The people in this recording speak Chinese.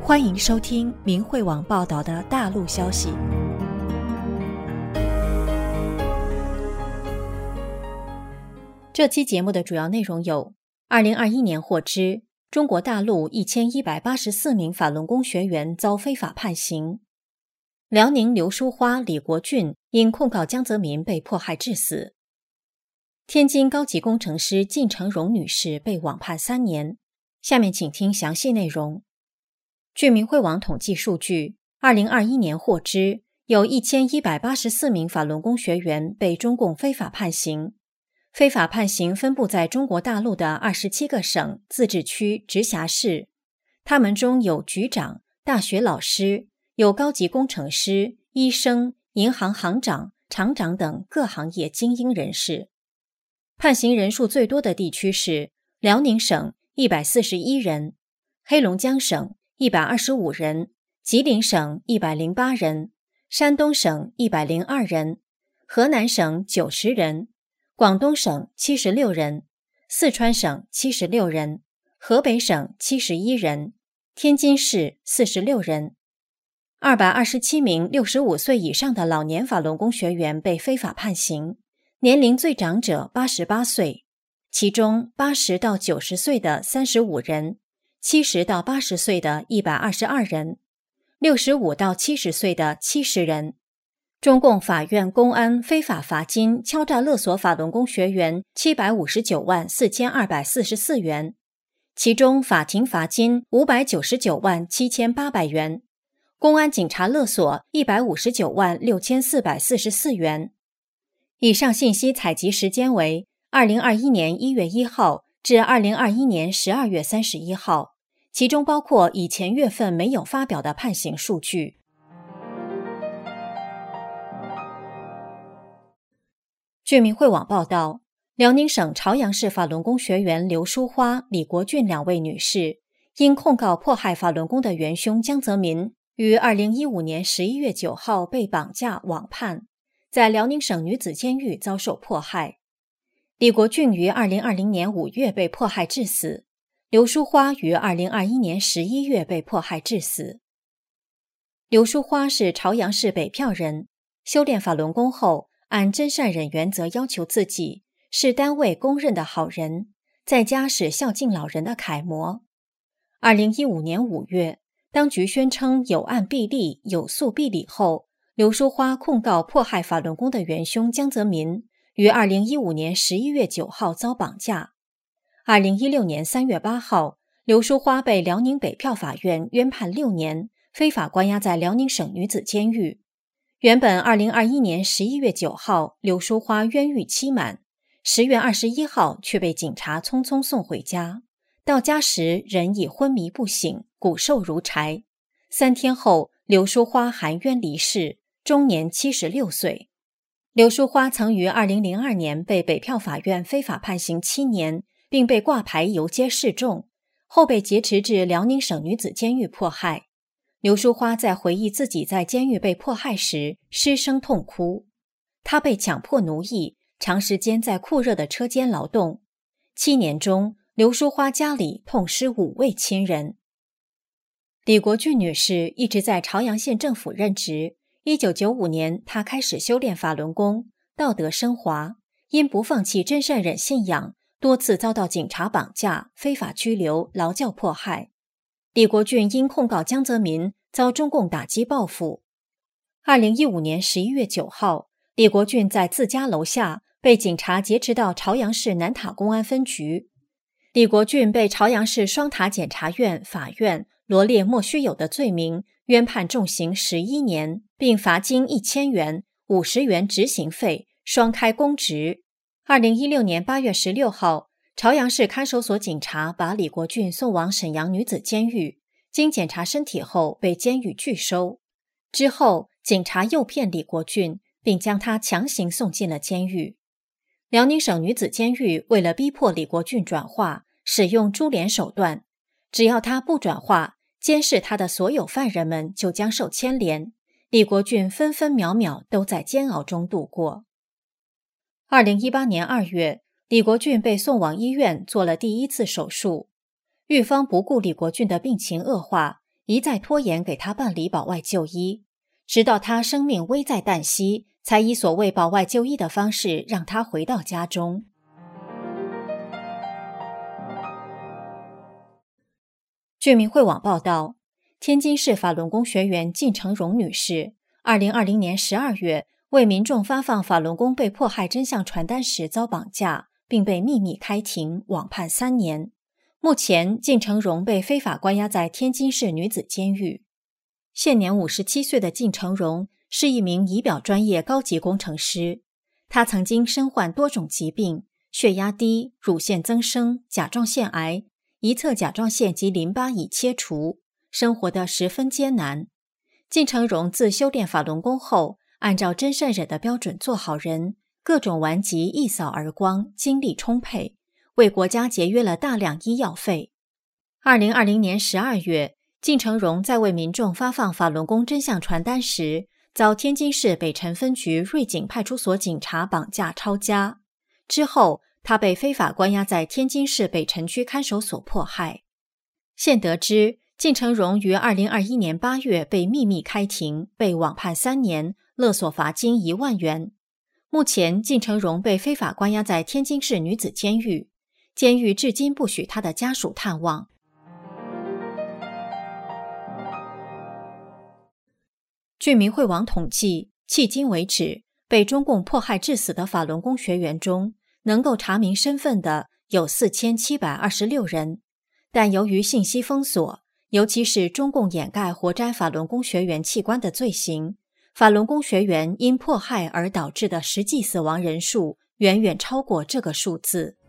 欢迎收听明慧网报道的大陆消息。这期节目的主要内容有：2021年获知，中国大陆1184名法轮功学员遭非法判刑；辽宁刘淑花、李国俊因控告江泽民被迫害致死；天津高级工程师靳成荣女士被网判3年。下面请听详细内容。据明慧网统计数据，2021年获知，有1184名法轮功学员被中共非法判刑。非法判刑分布在中国大陆的27个省、自治区、直辖市，他们中有局长、大学老师，有高级工程师、医生、银行行长、厂长等各行业精英人士。判刑人数最多的地区是辽宁省141人，黑龙江省125人，吉林省108人，山东省102人，河南省90人，广东省76人，四川省76人，河北省71人，天津市46人。227名65岁以上的老年法轮功学员被非法判刑，年龄最长者88岁，其中80到90岁的35人，70到80岁的122人，65到70岁的70人。中共法院公安非法罚金敲诈勒索法轮功学员759万4244元，其中法庭罚金599万7800元，公安警察勒索159万6444元。以上信息采集时间为2021年1月1号至2021年12月31号，其中包括以前月份没有发表的判刑数据。据明慧网报道，辽宁省朝阳市法轮功学员刘淑花、李国俊2位女士因控告迫害法轮功的元凶江泽民，于2015年11月9号被绑架网判，在辽宁省女子监狱遭受迫害。李国俊于2020年5月被迫害致死，刘淑花于2021年11月被迫害致死。刘淑花是朝阳市北票人，修炼法轮功后，按真善忍原则要求自己，是单位公认的好人，在家是孝敬老人的楷模。2015年5月，当局宣称有案必立、有诉必理后，刘淑花控告迫害法轮功的元凶江泽民，于2015年11月9号遭绑架。2016年3月8号，刘淑花被辽宁北票法院冤判6年，非法关押在辽宁省女子监狱。原本2021年11月9号，刘淑花冤狱期满，10月21号却被警察匆匆送回家。到家时人已昏迷不醒，骨瘦如柴。3天后，刘淑花含冤离世，终年76岁。刘淑花曾于2002年被北票法院非法判刑7年，并被挂牌游街示众，后被劫持至辽宁省女子监狱迫害。刘淑花在回忆自己在监狱被迫害时，失声痛哭。她被强迫奴役，长时间在酷热的车间劳动。7年中，刘淑花家里痛失5位亲人。李国俊女士一直在朝阳县政府任职。1995年，她开始修炼法轮功，道德升华，因不放弃真善忍信仰，多次遭到警察绑架、非法拘留、劳教迫害。李国俊因控告江泽民，遭中共打击报复。2015年11月9号，李国俊在自家楼下被警察劫持到朝阳市南塔公安分局。李国俊被朝阳市双塔检察院、法院罗列莫须有的罪名，冤判重刑11年，并罚金1000元、50元执行费，双开公职。2016年8月16号，朝阳市看守所警察把李国俊送往沈阳女子监狱，经检查身体后被监狱拒收。之后，警察诱骗李国俊，并将他强行送进了监狱。辽宁省女子监狱为了逼迫李国俊转化，使用株连手段，只要他不转化，监视他的所有犯人们就将受牵连。李国俊分分秒秒都在煎熬中度过。2018年2月，李国俊被送往医院做了第1次手术。狱方不顾李国俊的病情恶化， 一再拖延给他办理保外就医，直到他生命危在旦夕，才以所谓保外就医的方式让他回到家中。据明慧网报道，天津市法轮功学员靳成荣女士2020年12月为民众发放法轮功被迫害真相传单时遭绑架，并被秘密开庭，网判3年。目前，靳成荣被非法关押在天津市女子监狱。现年57岁的靳成荣是一名仪表专业高级工程师，他曾经身患多种疾病，血压低、乳腺增生、甲状腺癌，一侧甲状腺及淋巴已切除，生活得十分艰难。靳成荣自修炼法轮功后，按照真善忍的标准做好人，各种顽疾一扫而光，精力充沛，为国家节约了大量医药费。2020年12月，靳成荣在为民众发放法轮功真相传单时，遭天津市北辰分局瑞景派出所警察绑架抄家。之后，他被非法关押在天津市北辰区看守所迫害。现得知，靳成荣于2021年8月被秘密开庭，被网判3年，勒索罚金1万元。目前，靳成荣被非法关押在天津市女子监狱，监狱至今不许他的家属探望。据明慧网统计，迄今为止，被中共迫害致死的法轮功学员中，能够查明身份的有4726人，但由于信息封锁，尤其是中共掩盖活摘法轮功学员器官的罪行，法轮功学员因迫害而导致的实际死亡人数远远超过这个数字。